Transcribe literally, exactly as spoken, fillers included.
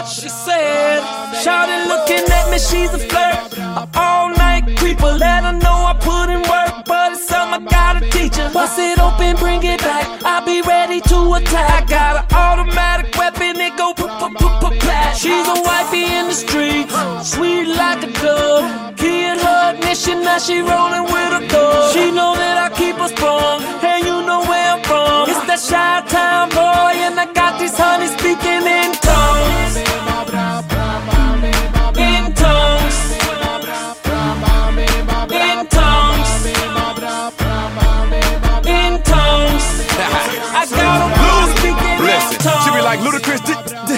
what she said. Shawty looking at me, she's a flirt. A all night creeper, let her know I put in work, but it's something I gotta teach her. Bust it open, bring it back, I'll be ready to attack. I got an automatic weapon, it go p-p-p-p-plat. She's a wifey in the streets, sweet like a dove. Key in her ignition, now she rolling with a thug. She know that I keep her sprung, and you know where I'm from. It's that Chi-Town boy, and I got these honeys speaking in